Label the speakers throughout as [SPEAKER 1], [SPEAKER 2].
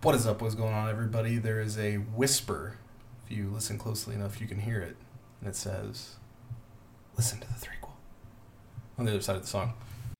[SPEAKER 1] What is up? What's going on, everybody? There is a whisper. If you listen closely enough, you can hear it. And it says, listen to the threequel. On the other side of the song.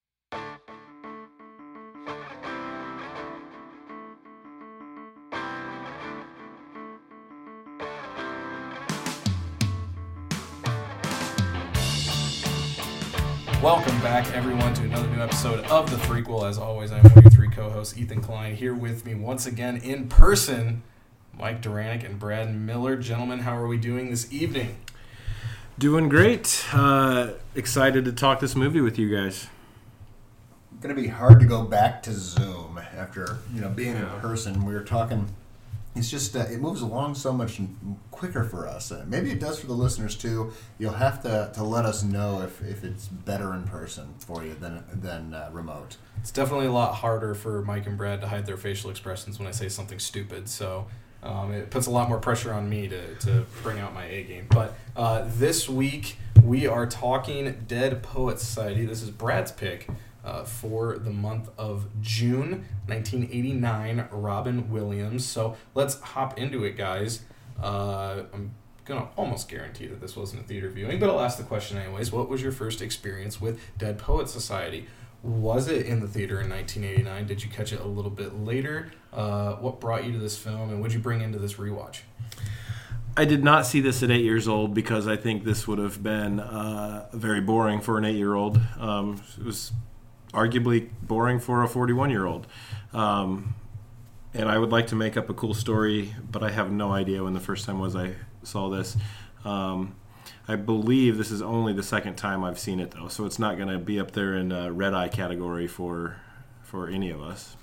[SPEAKER 1] Welcome back, everyone, to another new episode of The Threequel. As always, I'm one of your three co-hosts, Ethan Klein, here with me once again in person, Mike Duranick and Brad Miller. Gentlemen, how are we doing this evening?
[SPEAKER 2] Doing great. Excited to talk this movie with you guys.
[SPEAKER 3] It's going to be hard to go back to Zoom after being in person. We were talking. It's just it moves along so much quicker for us. Maybe it does for the listeners too. You'll have to let us know if it's better in person for you than remote.
[SPEAKER 1] It's definitely a lot harder for Mike and Brad to hide their facial expressions when I say something stupid. So it puts a lot more pressure on me to bring out my A game. But this week we are talking Dead Poets Society. This is Brad's pick. For the month of June 1989, Robin Williams. So let's hop into it, guys. I'm going to almost guarantee that this wasn't a theater viewing, but I'll ask the question anyways. What was your first experience with Dead Poets Society? Was it in the theater in 1989? Did you catch it a little bit later? What brought you to this film, and what did you bring into this rewatch?
[SPEAKER 2] I did not see this at 8 years old because I think this would have been very boring for an 8-year-old. It was arguably boring for a 41-year-old. And I would like to make up a cool story, but I have no idea when the first time was I saw this. I believe this is only the second time I've seen it, though, so it's not going to be up there in a red eye category for any of us.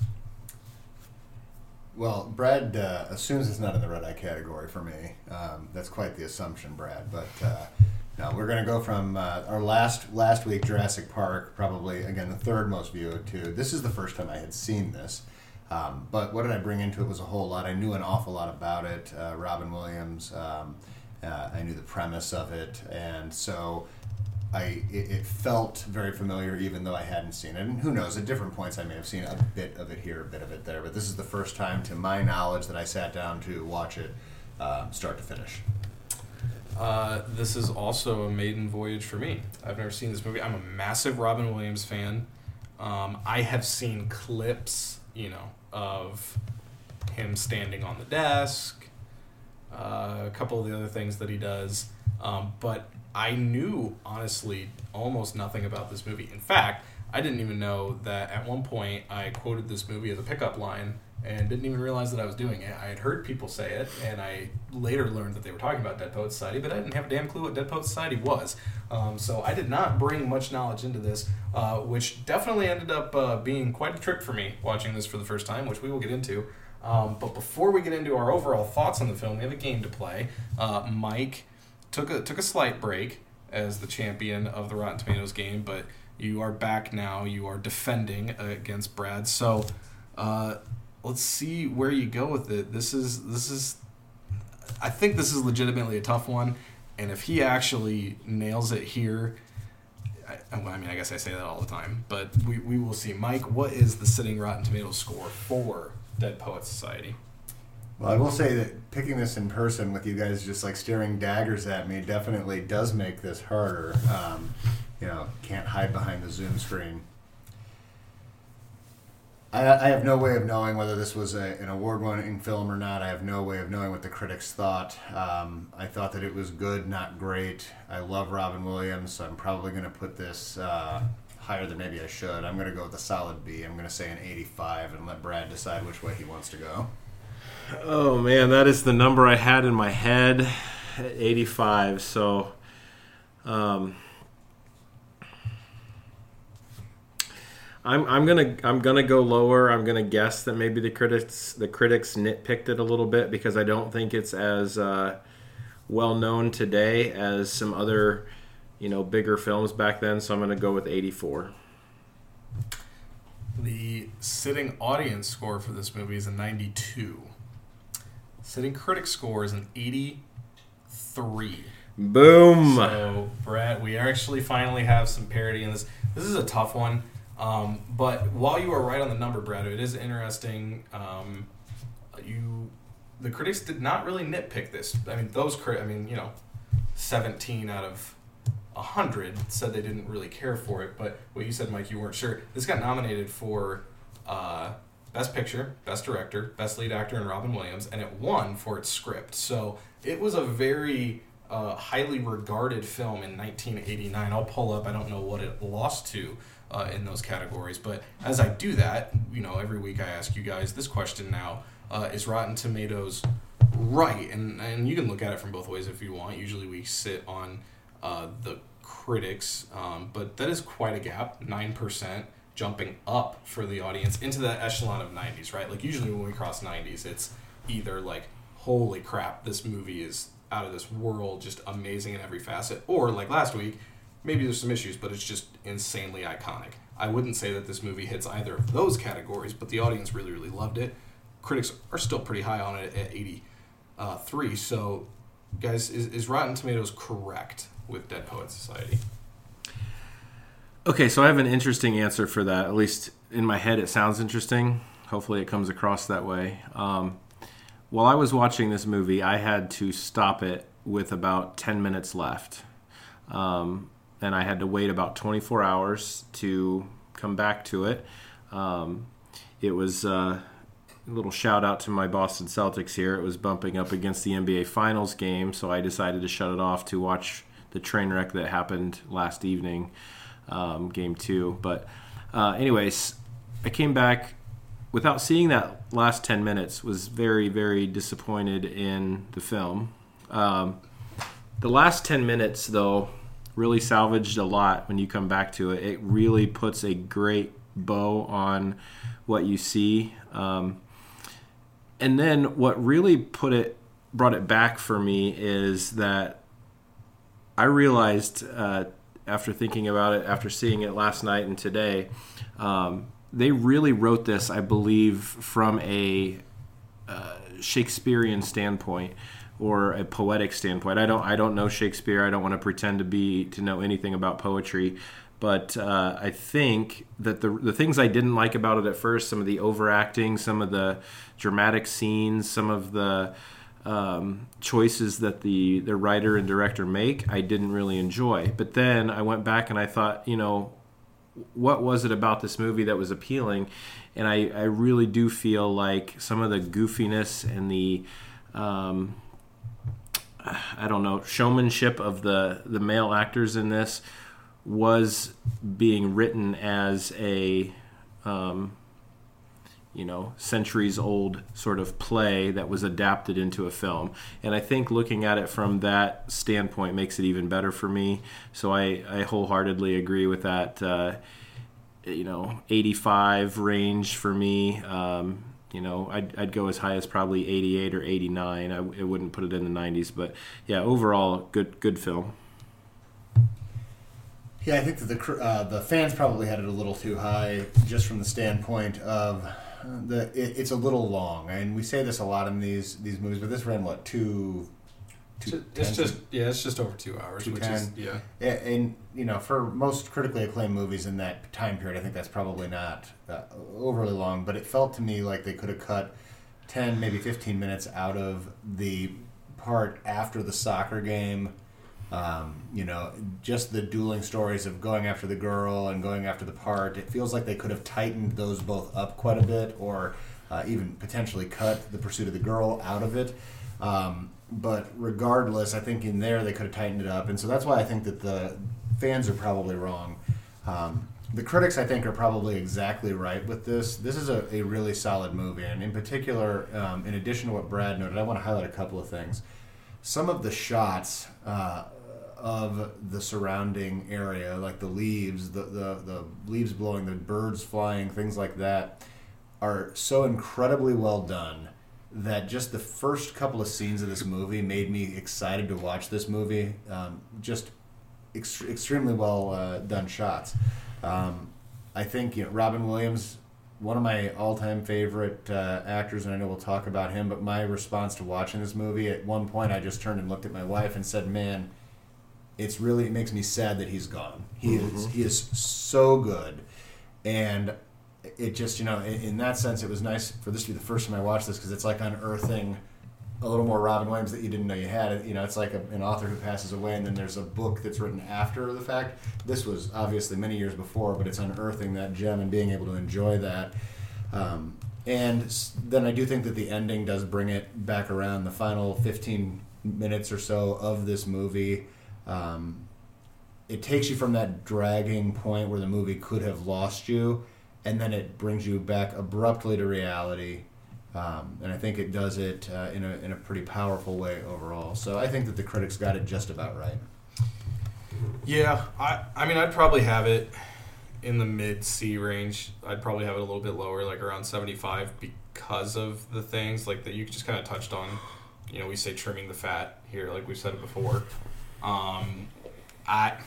[SPEAKER 3] Well, Brad assumes it's not in the red eye category for me. That's quite the assumption, Brad, but... No, we're going to go from our last week, Jurassic Park, probably, again, the third most viewed, to this is the first time I had seen this. But what did I bring into it was a whole lot. I knew an awful lot about it. Robin Williams, I knew the premise of it. And so it felt very familiar, even though I hadn't seen it. And who knows, at different points I may have seen a bit of it here, a bit of it there. But this is the first time, to my knowledge, that I sat down to watch it start to finish.
[SPEAKER 1] This is also a maiden voyage for me. I've never seen this movie. I'm a massive Robin Williams fan. I have seen clips, of him standing on the desk, a couple of the other things that he does. But I knew, honestly, almost nothing about this movie. In fact, I didn't even know that at one point I quoted this movie as a pickup line and didn't even realize that I was doing it. I had heard people say it, and I later learned that they were talking about Dead Poets Society, but I didn't have a damn clue what Dead Poets Society was. So I did not bring much knowledge into this, which definitely ended up being quite a trip for me watching this for the first time, which we will get into. But before we get into our overall thoughts on the film, we have a game to play. Mike took a slight break as the champion of the Rotten Tomatoes game, but you are back now. You are defending against Brad. So... let's see where you go with it. This is I think this is legitimately a tough one, and if he actually nails it here, I guess I say that all the time, but we will see. Mike, what is the sitting Rotten Tomatoes score for Dead Poets Society?
[SPEAKER 3] Well, I will say that picking this in person with you guys just like staring daggers at me definitely does make this harder. Can't hide behind the Zoom screen. I have no way of knowing whether this was an award-winning film or not. I have no way of knowing what the critics thought. I thought that it was good, not great. I love Robin Williams, so I'm probably going to put this higher than maybe I should. I'm going to go with a solid B. I'm going to say an 85 and let Brad decide which way he wants to go.
[SPEAKER 2] Oh, man, that is the number I had in my head, 85. So... I'm gonna go lower. I'm gonna guess that maybe the critics nitpicked it a little bit because I don't think it's as well known today as some other bigger films back then. So I'm gonna go with 84.
[SPEAKER 1] The sitting audience score for this movie is a 92. Sitting critic score is an 83.
[SPEAKER 2] Boom.
[SPEAKER 1] So Brad, we actually finally have some parity in this. This is a tough one. But while you are right on the number, Brad, it is interesting the critics did not really nitpick this. I mean, 17 out of 100 said they didn't really care for it. But what you said, Mike, you weren't sure. This got nominated for Best Picture, Best Director, Best Lead Actor in Robin Williams, and it won for its script. So it was a very highly regarded film in 1989. I'll pull up. I don't know what it lost to in those categories. But as I do that, every week I ask you guys this question now. Is Rotten Tomatoes right? And you can look at it from both ways if you want. Usually we sit on the critics, but that is quite a gap, 9%, jumping up for the audience into that echelon of 90s, right? Like usually when we cross 90s, it's either like, holy crap, this movie is out of this world, just amazing in every facet, or like last week, maybe there's some issues, but it's just insanely iconic. I wouldn't say that this movie hits either of those categories, but the audience really, really loved it. Critics are still pretty high on it at 83. So, guys, is Rotten Tomatoes correct with Dead Poets Society?
[SPEAKER 2] Okay, so I have an interesting answer for that. At least in my head, it sounds interesting. Hopefully it comes across that way. While I was watching this movie, I had to stop it with about 10 minutes left. And I had to wait about 24 hours to come back to it. It was a little shout out to my Boston Celtics here. It was bumping up against the NBA Finals game, so I decided to shut it off to watch the train wreck that happened last evening, game 2. But anyways, I came back without seeing that last 10 minutes, was very, very disappointed in the film. The last 10 minutes, though, really salvaged a lot when you come back to it. It really puts a great bow on what you see. And then what really brought it back for me is that I realized after thinking about it, after seeing it last night and today, they really wrote this, I believe, from a Shakespearean standpoint or a poetic standpoint. I don't know Shakespeare. I don't want to pretend to know anything about poetry, but I think that the things I didn't like about it at first, some of the overacting, some of the dramatic scenes, some of the choices that the writer and director make, I didn't really enjoy. But then I went back and I thought, what was it about this movie that was appealing? And I really do feel like some of the goofiness and the showmanship of the male actors in this was being written as a centuries old sort of play that was adapted into a film. And I think looking at it from that standpoint makes it even better for me. So I wholeheartedly agree with that 85 range for me. I'd go as high as probably 88 or 89. I wouldn't put it in the 90s, but yeah, overall good film.
[SPEAKER 3] Yeah, I think that the fans probably had it a little too high, just from the standpoint of it's a little long, and we say this a lot in these movies. But this ran what,
[SPEAKER 1] it's just over 2 hours, which is
[SPEAKER 3] and for most critically acclaimed movies in that time period, I think that's probably not overly long. But it felt to me like they could have cut 10, maybe 15 minutes out of the part after the soccer game. Just the dueling stories of going after the girl and going after the part. It feels like they could have tightened those both up quite a bit, or even potentially cut the pursuit of the girl out of it. But regardless, I think in there they could have tightened it up. And so that's why I think that the fans are probably wrong. The critics, I think, are probably exactly right with this. This is a really solid movie. And in particular, in addition to what Brad noted, I want to highlight a couple of things. Some of the shots of the surrounding area, like the leaves, the leaves blowing, the birds flying, things like that, are so incredibly well done that just the first couple of scenes of this movie made me excited to watch this movie. Just extremely well done shots. I think Robin Williams, one of my all-time favorite actors, and I know we'll talk about him, but my response to watching this movie, at one point I just turned and looked at my wife and said, man, it makes me sad that he's gone. He is so good. And it just, in that sense, it was nice for this to be the first time I watched this, because it's like unearthing a little more Robin Williams that you didn't know you had. You know, it's like an author who passes away, and then there's a book that's written after the fact. This was obviously many years before, but it's unearthing that gem and being able to enjoy that. And then I do think that the ending does bring it back around. The final 15 minutes or so of this movie, it takes you from that dragging point where the movie could have lost you, and then it brings you back abruptly to reality. And I think it does it in a pretty powerful way overall. So I think that the critics got it just about right.
[SPEAKER 1] Yeah, I mean, I'd probably have it in the mid-C range. I'd probably have it a little bit lower, like around 75, because of the things like that you just kind of touched on. You know, we say trimming the fat here, like we've said it before. I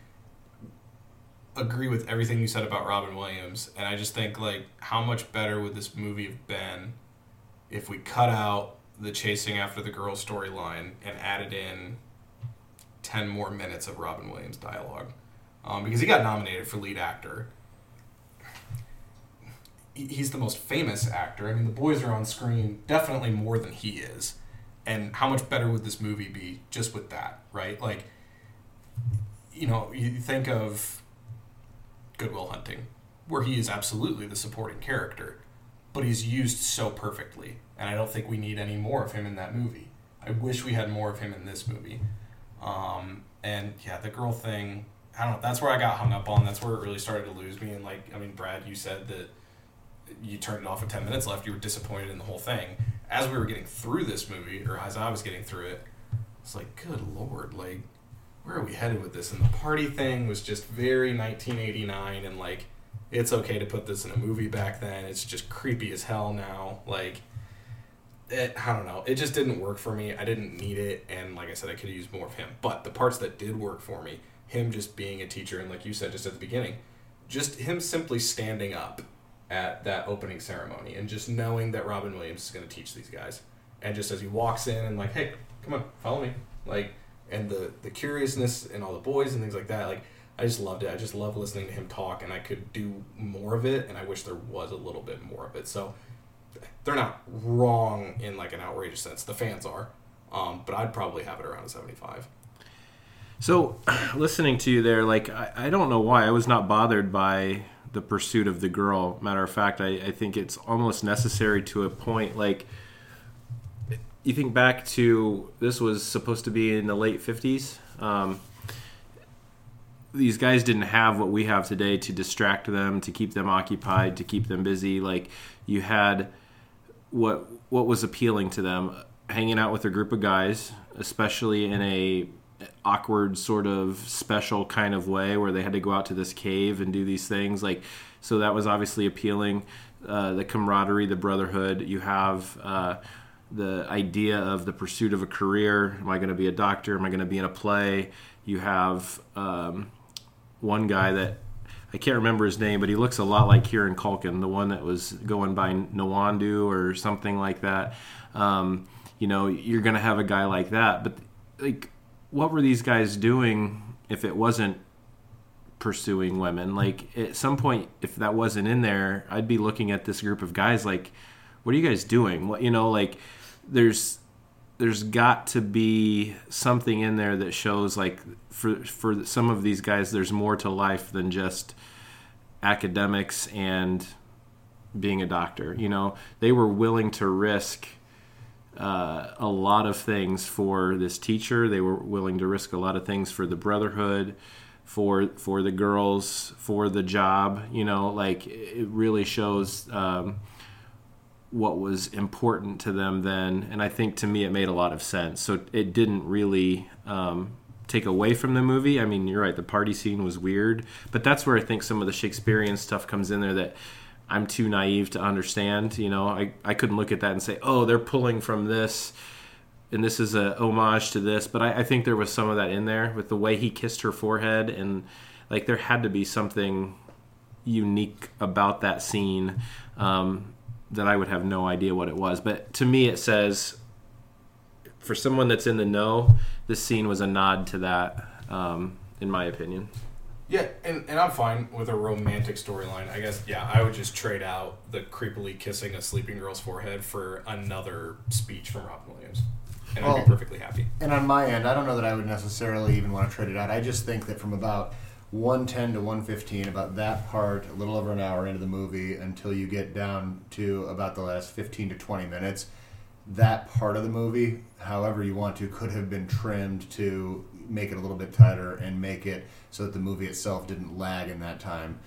[SPEAKER 1] agree with everything you said about Robin Williams, and I just think, like, how much better would this movie have been if we cut out the chasing after the girl storyline and added in 10 more minutes of Robin Williams dialogue? Because he got nominated for lead actor. He's the most famous actor. I mean, the boys are on screen definitely more than he is. And how much better would this movie be just with that, right? Like, you know, you think of Good Will Hunting, where he is absolutely the supporting character, but he's used so perfectly. And I don't think we need any more of him in that movie. I wish we had more of him in this movie. And yeah, the girl thing, I don't know, that's where I got hung up on. That's where it really started to lose me. And, like, I mean, Brad, you said that you turned it off with 10 minutes left. You were disappointed in the whole thing. As we were getting through this movie, or as I was getting through it, it's like, good Lord, like, where are we headed with this? And the party thing was just very 1989, and, like, it's okay to put this in a movie back then. It's just creepy as hell now. Like, I don't know. It just didn't work for me. I didn't need it, and like I said, I could have used more of him. But the parts that did work for me, him just being a teacher, and like you said just at the beginning, just him simply standing up at that opening ceremony and just knowing that Robin Williams is going to teach these guys. And just as he walks in and like, hey, come on, follow me. Like, and the curiousness and all the boys and things like that, like, I just loved it. I just love listening to him talk, and I could do more of it, and I wish there was a little bit more of it. So they're not wrong in like an outrageous sense. The fans are. But I'd probably have it around 75.
[SPEAKER 2] So, listening to you there, like, I don't know why I was not bothered by the pursuit of the girl. Matter of fact, I think it's almost necessary to a point. Like, you think back to, this was supposed to be in the late 50s. These guys didn't have what we have today to distract them, to keep them occupied, to keep them busy. Like, you had what was appealing to them, hanging out with a group of guys, especially in a awkward sort of special kind of way where they had to go out to this cave and do these things. Like, so that was obviously appealing. The camaraderie, the brotherhood. You have the idea of the pursuit of a career. Am I going to be a doctor? Am I going to be in a play? You have one guy that I can't remember his name, but he looks a lot like Kieran Culkin, the one that was going by Nwandu or something like that. You know, you're going to have a guy like that. But, like, what were these guys doing if it wasn't pursuing women? Like, at some point, if that wasn't in there, I'd be looking at this group of guys like, what are you guys doing? What, you know, like, there's got to be something in there that shows, like, for some of these guys, there's more to life than just academics and being a doctor. You know, they were willing to risk a lot of things for this teacher. They were willing to risk a lot of things for the brotherhood, for the girls, for the job. You know, like, it really shows what was important to them then, and I think to me it made a lot of sense. So it didn't really take away from the movie. I mean, you're right, the party scene was weird, but that's where I think some of the Shakespearean stuff comes in there that I'm too naive to understand. You know, I couldn't look at that and say, oh, they're pulling from this, and this is a homage to this. But I think there was some of that in there with the way he kissed her forehead, and, like, there had to be something unique about that scene that I would have no idea what it was. But to me, it says, for someone that's in the know, this scene was a nod to that, in my opinion.
[SPEAKER 1] Yeah, and I'm fine with a romantic storyline. I guess, yeah, I would just trade out the creepily kissing a sleeping girl's forehead for another speech from Robin Williams. And I'd be perfectly happy.
[SPEAKER 3] And on my end, I don't know that I would necessarily even want to trade it out. I just think that from about 110 to 115, about that part, a little over an hour into the movie, until you get down to about the last 15 to 20 minutes, that part of the movie, however you want to, could have been trimmed to make it a little bit tighter and make it so that the movie itself didn't lag in that time.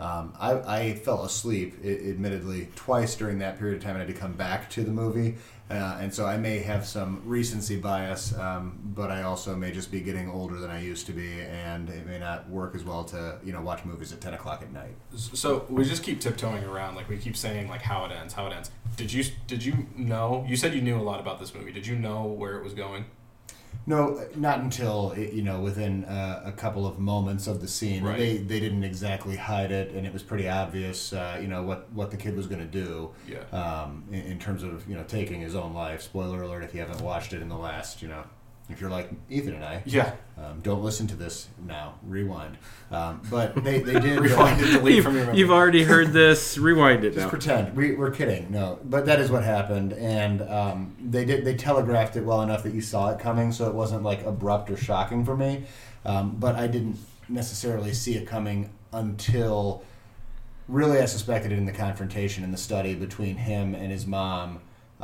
[SPEAKER 3] I fell asleep, admittedly, twice during that period of time, and I had to come back to the movie. And so I may have some recency bias, but I also may just be getting older than I used to be, and it may not work as well to watch movies at 10 o'clock at night.
[SPEAKER 1] So we just keep tiptoeing around, like we keep saying like how it ends. Did you know? You said you knew a lot about this movie. Did you know where it was going?
[SPEAKER 3] No, not until within a couple of moments of the scene.
[SPEAKER 1] Right.
[SPEAKER 3] They didn't exactly hide it, and it was pretty obvious. What the kid was going to do.
[SPEAKER 1] Yeah.
[SPEAKER 3] In terms of taking his own life. Spoiler alert if you haven't watched it in the last if you're like Ethan and I.
[SPEAKER 1] Yeah.
[SPEAKER 3] Don't listen to this now. Rewind. But they did
[SPEAKER 1] rewind and delete from your memory.
[SPEAKER 2] You've already heard this. Rewind it
[SPEAKER 3] just
[SPEAKER 2] now.
[SPEAKER 3] pretend. We're kidding. No, but that is what happened, and they telegraphed it well enough that you saw it coming, so it wasn't like abrupt or shocking for me. But I didn't necessarily see it coming until really I suspected it in the confrontation in the study between him and his mom.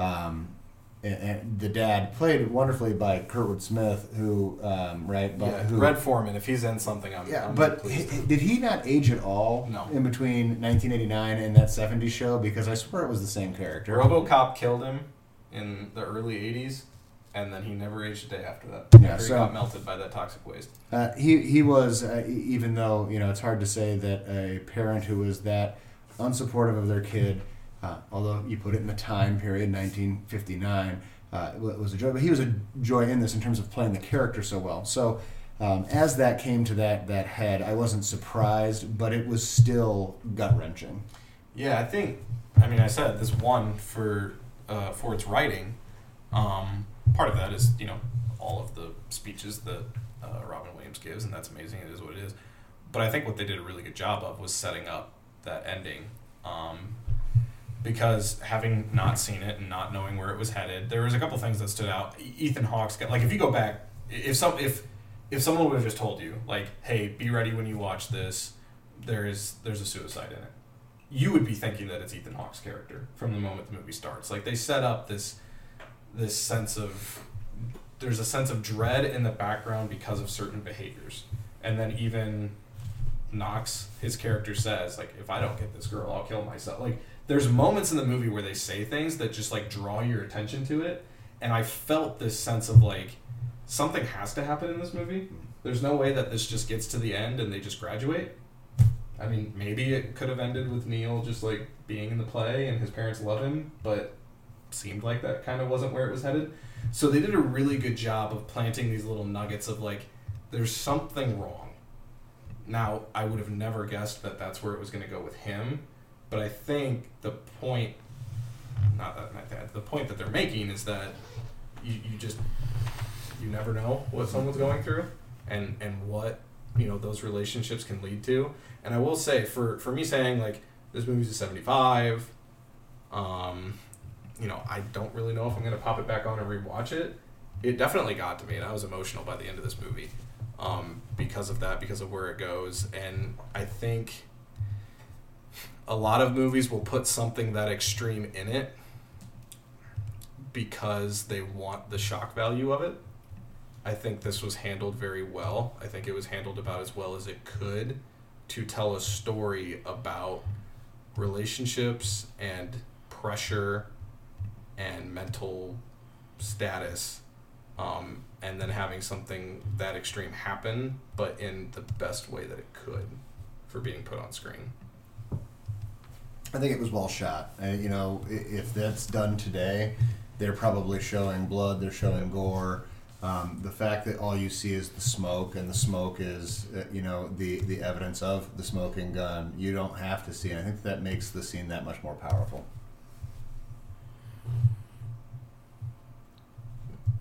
[SPEAKER 3] And the dad, played wonderfully by Kurtwood Smith, who
[SPEAKER 1] Red Foreman. If he's in something, I'm
[SPEAKER 3] but
[SPEAKER 1] pleased.
[SPEAKER 3] did he not age at all?
[SPEAKER 1] No.
[SPEAKER 3] In between 1989 and that '70s show, because I swear it was the same character.
[SPEAKER 1] RoboCop killed him in the early '80s, and then he never aged a day after that.
[SPEAKER 3] Yeah,
[SPEAKER 1] After he got melted by that toxic waste.
[SPEAKER 3] He was even though it's hard to say that a parent who was that unsupportive of their kid. Although you put it in the time period, 1959, it was a joy. But he was a joy in this in terms of playing the character so well. So as that came to that head, I wasn't surprised, but it was still gut-wrenching.
[SPEAKER 1] Yeah, I said this one for its writing. Part of that is, all of the speeches that Robin Williams gives, and that's amazing. It is what it is. But I think what they did a really good job of was setting up that ending. Because having not seen it and not knowing where it was headed, there was a couple things that stood out. Ethan Hawke's like, if you go back, if someone would have just told you like, hey, be ready when you watch this, there's a suicide in it, you would be thinking that it's Ethan Hawke's character from the moment the movie starts. Like they set up this sense of there's a sense of dread in the background because of certain behaviors, and then even Knox, his character, says like, if I don't get this girl, I'll kill myself. Like. There's moments in the movie where they say things that just like draw your attention to it, and I felt this sense of like something has to happen in this movie. There's no way that this just gets to the end and they just graduate. I mean, maybe it could have ended with Neil just like being in the play and his parents love him, but seemed like that kind of wasn't where it was headed. So they did a really good job of planting these little nuggets of like, there's something wrong. Now, I would have never guessed that that's where it was going to go with him. But I think the point that they're making is that you never know what someone's going through and what those relationships can lead to. And I will say for me saying like this movie's a 75, I don't really know if I'm gonna pop it back on and rewatch it. It definitely got to me, and I was emotional by the end of this movie because of that, because of where it goes, and I think. A lot of movies will put something that extreme in it because they want the shock value of it. I think this was handled very well. I think it was handled about as well as it could to tell a story about relationships and pressure and mental status, and then having something that extreme happen, but in the best way that it could for being put on screen.
[SPEAKER 3] I think it was well shot. If that's done today, they're probably showing blood, they're showing gore. The fact that all you see is the smoke, and the smoke is, the evidence of the smoking gun, you don't have to see it. I think that makes the scene that much more powerful.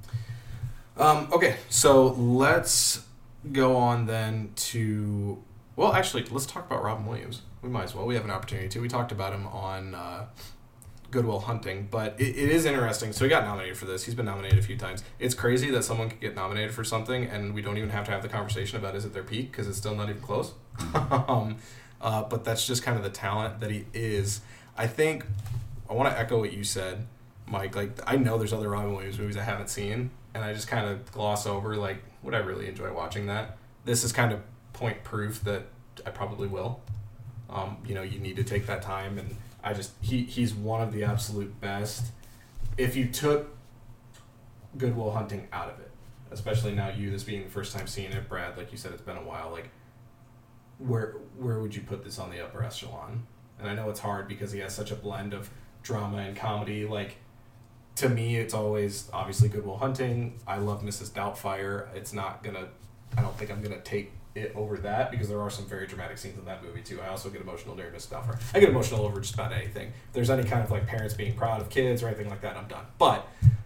[SPEAKER 1] Okay, so let's go on then to Well, actually, let's talk about Robin Williams. We might as well. We have an opportunity to. We talked about him on Good Will Hunting, but it is interesting. So he got nominated for this. He's been nominated a few times. It's crazy that someone could get nominated for something and we don't even have to have the conversation about is it their peak because it's still not even close. But that's just kind of the talent that he is. I think I want to echo what you said, Mike. Like, I know there's other Robin Williams movies I haven't seen, and I just kind of gloss over, like, would I really enjoy watching that? This is kind of point proof that I probably will. You need to take that time, and he's one of the absolute best. If you took Good Will Hunting out of it, especially now this being the first time seeing it, Brad, like you said, it's been a while, like, where would you put this on the upper echelon? And I know it's hard because he has such a blend of drama and comedy. Like, to me, it's always obviously Good Will Hunting. I love Mrs. Doubtfire. I don't think I'm gonna take it over that because there are some very dramatic scenes in that movie too. I also get emotional during Mrs. Doubtfire. I get emotional over just about anything. If there's any kind of like parents being proud of kids or anything like that, I'm done. But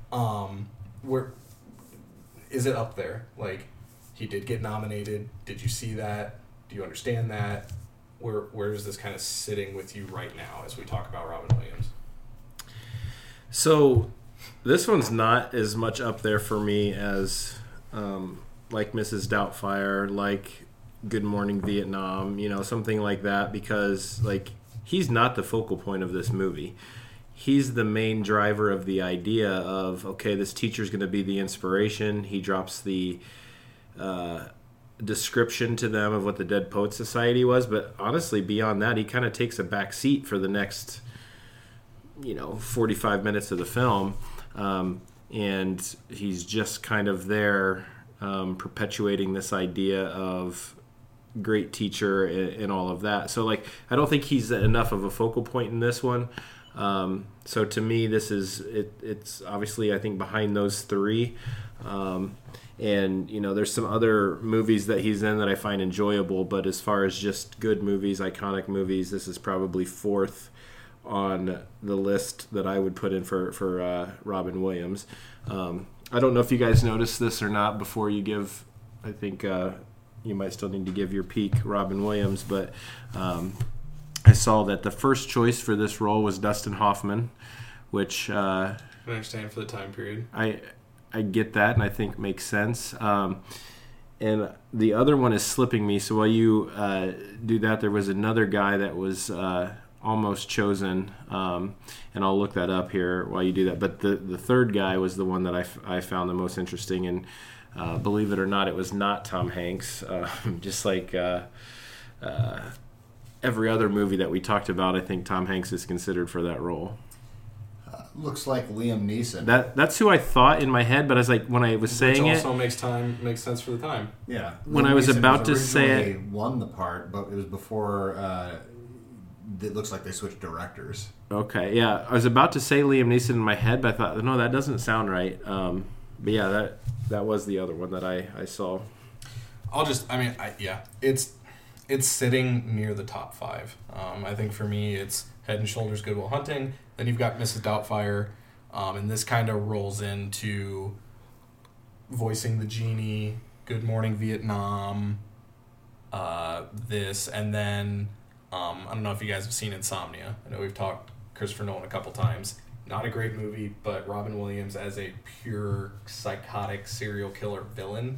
[SPEAKER 1] is it up there? Like, he did get nominated. Did you see that? Do you understand that? Where is this kind of sitting with you right now as we talk about Robin Williams?
[SPEAKER 2] So this one's not as much up there for me as like Mrs. Doubtfire, like Good Morning Vietnam, something like that, because like he's not the focal point of this movie. He's the main driver of the idea of, okay, this teacher's going to be the inspiration. He drops the description to them of what the Dead Poets Society was, but honestly, beyond that, he kind of takes a back seat for the next 45 minutes of the film, and he's just kind of there perpetuating this idea of great teacher and all of that. So like, I don't think he's enough of a focal point in this one. So to me, this is it's obviously, I think, behind those three. And there's some other movies that he's in that I find enjoyable, but as far as just good movies, iconic movies, this is probably fourth on the list that I would put in for Robin Williams. I don't know if you guys noticed this or not before you give. I think you might still need to give your peak Robin Williams, but I saw that the first choice for this role was Dustin Hoffman, which
[SPEAKER 1] I understand for the time period.
[SPEAKER 2] I get that, and I think makes sense. And the other one is slipping me. So while you do that, there was another guy that was almost chosen, and I'll look that up here while you do that. But the third guy was the one that I found the most interesting, and believe it or not, it was not Tom Hanks. Just like every other movie that we talked about, I think Tom Hanks is considered for that role.
[SPEAKER 3] Looks like Liam Neeson.
[SPEAKER 2] That's who I thought in my head, but I was like, when I was saying
[SPEAKER 1] it, also makes sense for the time.
[SPEAKER 3] Yeah.
[SPEAKER 2] When I was about to say it,
[SPEAKER 3] won the part, but it was before. It looks like they switched directors.
[SPEAKER 2] Okay, yeah, I was about to say Liam Neeson in my head, but I thought, no, that doesn't sound right. But yeah, that was the other one that I saw.
[SPEAKER 1] It's sitting near the top five. I think for me, it's head and shoulders Good Will Hunting. Then you've got Mrs. Doubtfire, and this kind of rolls into Voicing the Genie, Good Morning Vietnam, this, and then I don't know if you guys have seen Insomnia. I know we've talked Christopher Nolan a couple times. Not a great movie, but Robin Williams as a pure psychotic serial killer villain.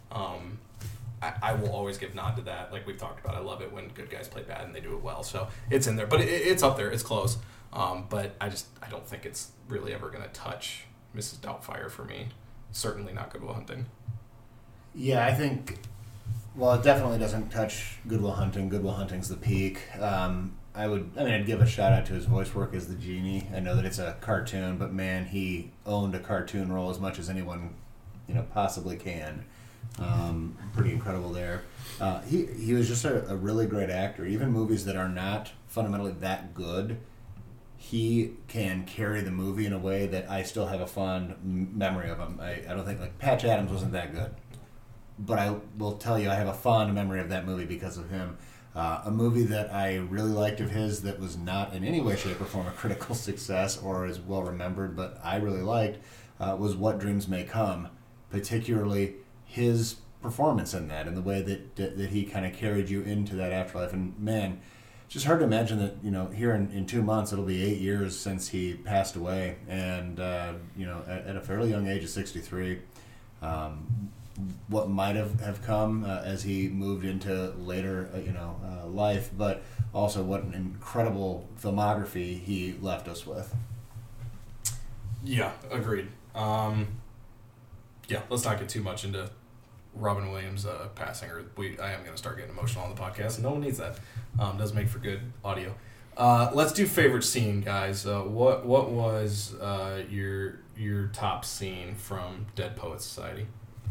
[SPEAKER 1] I will always give nod to that. Like we've talked about, I love it when good guys play bad and they do it well. So it's in there, but it's up there. It's close. But I don't think it's really ever going to touch Mrs. Doubtfire for me. Certainly not Good Will Hunting.
[SPEAKER 3] Yeah, I think. Well, it definitely doesn't touch Good Will Hunting. Good Will Hunting's the peak. I'd give a shout out to his voice work as the genie. I know that it's a cartoon, but man, he owned a cartoon role as much as anyone, possibly can. Pretty incredible there. He was just a really great actor. Even movies that are not fundamentally that good, he can carry the movie in a way that I still have a fond memory of him. I don't think, like, Patch Adams wasn't that good, but I will tell you I have a fond memory of that movie because of him. A movie that I really liked of his that was not in any way, shape, or form a critical success or as well remembered, but I really liked, was What Dreams May Come, particularly his performance in that, and the way that he kind of carried you into that afterlife. And man, it's just hard to imagine that, here in 2 months it'll be 8 years since he passed away, and at a fairly young age of 63. What might have come as he moved into later life, but also what an incredible filmography he left us with.
[SPEAKER 1] Yeah, agreed. Let's not get too much into Robin Williams passing, or I am going to start getting emotional on the podcast, and no one needs that. Does make for good audio. Let's do favorite scene, guys. What was your top scene from Dead Poets Society?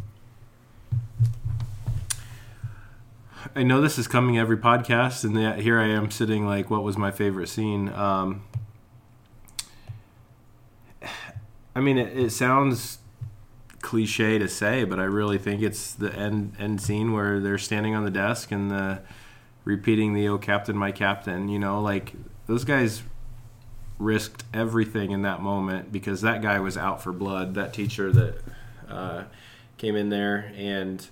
[SPEAKER 2] I know this is coming every podcast, and here I am sitting like, what was my favorite scene? It sounds cliche to say, but I really think it's the end scene where they're standing on the desk and repeating the "Oh Captain, my Captain." Those guys risked everything in that moment because that guy was out for blood. That teacher that came in there, and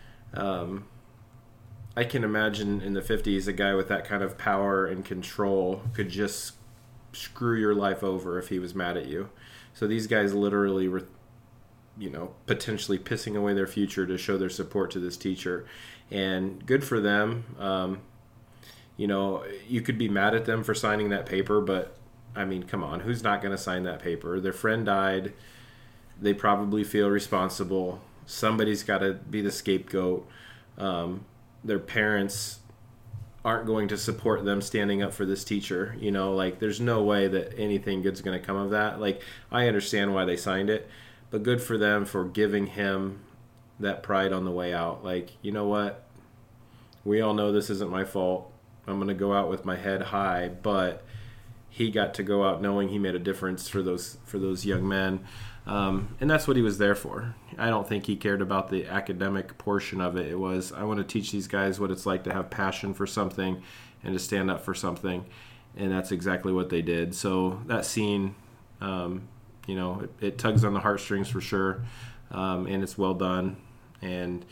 [SPEAKER 2] I can imagine in the 50s a guy with that kind of power and control could just screw your life over if he was mad at you. So these guys literally were, potentially pissing away their future to show their support to this teacher. And good for them. You could be mad at them for signing that paper, but, come on, who's not going to sign that paper? Their friend died. They probably feel responsible. Somebody's got to be the scapegoat. Their parents aren't going to support them standing up for this teacher. There's no way that anything good's going to come of that. I understand why they signed it, but good for them for giving him that pride on the way out. You know what? We all know this isn't my fault. I'm going to go out with my head high, but he got to go out knowing he made a difference for those young men. And that's what he was there for. I don't think he cared about the academic portion of it. It was, I want to teach these guys what it's like to have passion for something and to stand up for something. And that's exactly what they did. So that scene, it tugs on the heartstrings for sure. And it's well done. And,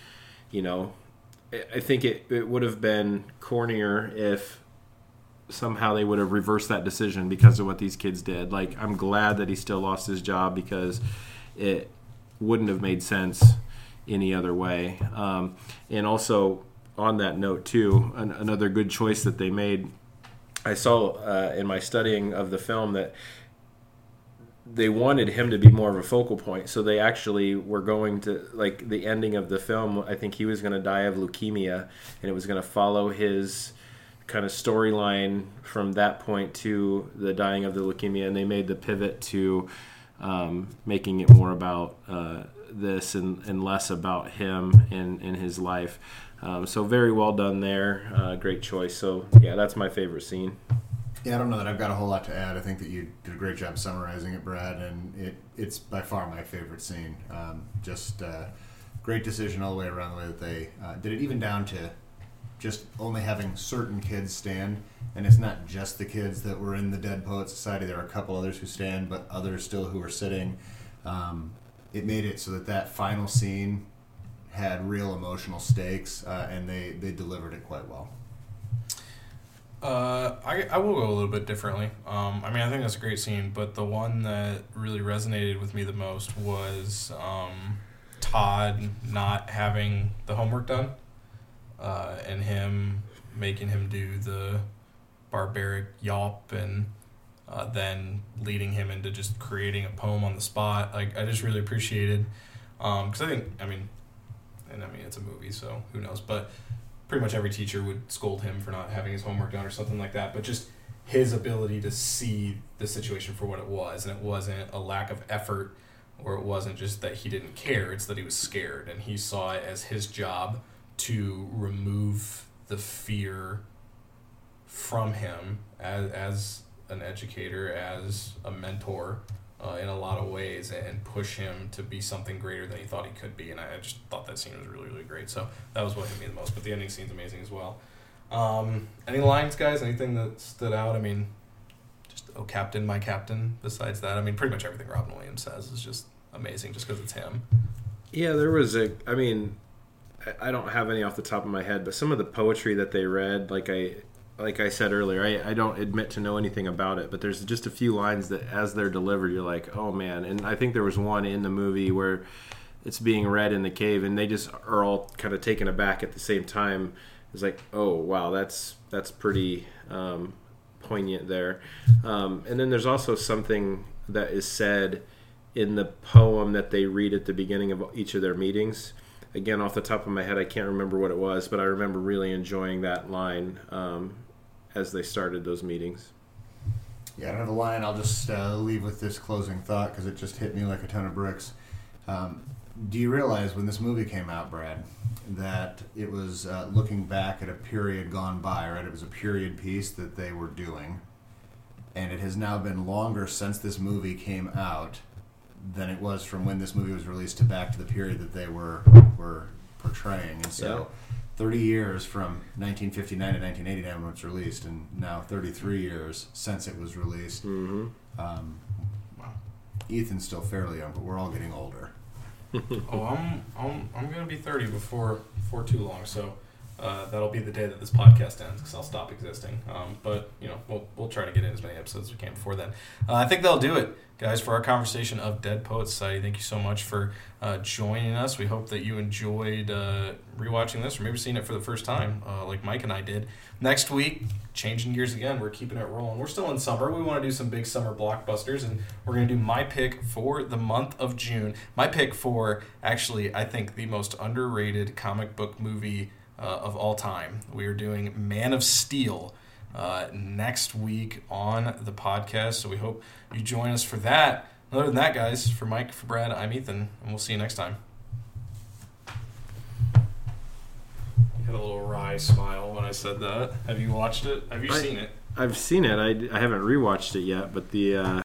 [SPEAKER 2] I think it would have been cornier if somehow they would have reversed that decision because of what these kids did. I'm glad that he still lost his job because it wouldn't have made sense any other way. And also on that note too, another good choice that they made, I saw in my studying of the film that they wanted him to be more of a focal point. So they actually were going to, the ending of the film, I think he was going to die of leukemia, and it was going to follow his kind of storyline from that point to the dying of the leukemia, and they made the pivot to making it more about this and less about him and his life. So very well done there. Great choice. So yeah, that's my favorite scene.
[SPEAKER 3] Yeah, I don't know that I've got a whole lot to add. I think that you did a great job summarizing it, Brad, and it's by far my favorite scene. Great decision all the way around, the way that they did it, even down to just only having certain kids stand, and it's not just the kids that were in the Dead Poets Society. There are a couple others who stand, but others still who are sitting. It made it so that final scene had real emotional stakes, and they delivered it quite well.
[SPEAKER 1] I will go a little bit differently. I think that's a great scene, but the one that really resonated with me the most was Todd not having the homework done. And him making him do the barbaric yawp and then leading him into just creating a poem on the spot. I just really appreciated, because I think, it's a movie, so who knows, but pretty much every teacher would scold him for not having his homework done or something like that, but just his ability to see the situation for what it was, and it wasn't a lack of effort, or it wasn't just that he didn't care, it's that he was scared, and he saw it as his job to remove the fear from him as an educator, as a mentor, in a lot of ways, and push him to be something greater than he thought he could be. And I just thought that scene was really, really great. So that was what hit me the most. But the ending scene's amazing as well. Any lines, guys? Anything that stood out? Just "Oh Captain, my Captain." Besides that, pretty much everything Robin Williams says is just amazing, just because it's him.
[SPEAKER 2] Yeah, there was I don't have any off the top of my head, but some of the poetry that they read, like I said earlier, I don't admit to know anything about it, but there's just a few lines that as they're delivered, you're like, oh man. And I think there was one in the movie where it's being read in the cave and they just are all kind of taken aback at the same time. It's like, oh wow, that's pretty poignant there. And then there's also something that is said in the poem that they read at the beginning of each of their meetings. Again, off the top of my head, I can't remember what it was, but I remember really enjoying that line as they started those meetings.
[SPEAKER 3] Yeah, I don't have a line. I'll just leave with this closing thought because it just hit me like a ton of bricks. Do you realize when this movie came out, Brad, that it was looking back at a period gone by, right? It was a period piece that they were doing, and it has now been longer since this movie came out than it was from when this movie was released to back to the period that they were portraying. And so 30 years from 1959 to 1989 when it was released, and now 33 years since it was released.
[SPEAKER 2] Mm-hmm.
[SPEAKER 1] Wow.
[SPEAKER 3] Ethan's still fairly young, but we're all getting older.
[SPEAKER 1] I'm gonna be 30 before too long, so that'll be the day that this podcast ends because I'll stop existing. But we'll try to get in as many episodes as we can before then. I think that'll do it, guys, for our conversation of Dead Poets Society. Thank you so much for joining us. We hope that you enjoyed rewatching this or maybe seeing it for the first time, like Mike and I did. Next week, changing gears again, we're keeping it rolling. We're still in summer. We want to do some big summer blockbusters, and we're going to do my pick for the month of June. My pick for, actually, I think the most underrated comic book movie of all time. We are doing Man of Steel next week on the podcast, so we hope you join us for that. Other than that, guys, for Mike, for Brad, I'm Ethan, and we'll see you next time. You had a little wry smile when I said that. Have you watched it? Have you seen it?
[SPEAKER 2] I've seen it. I haven't rewatched it yet, but the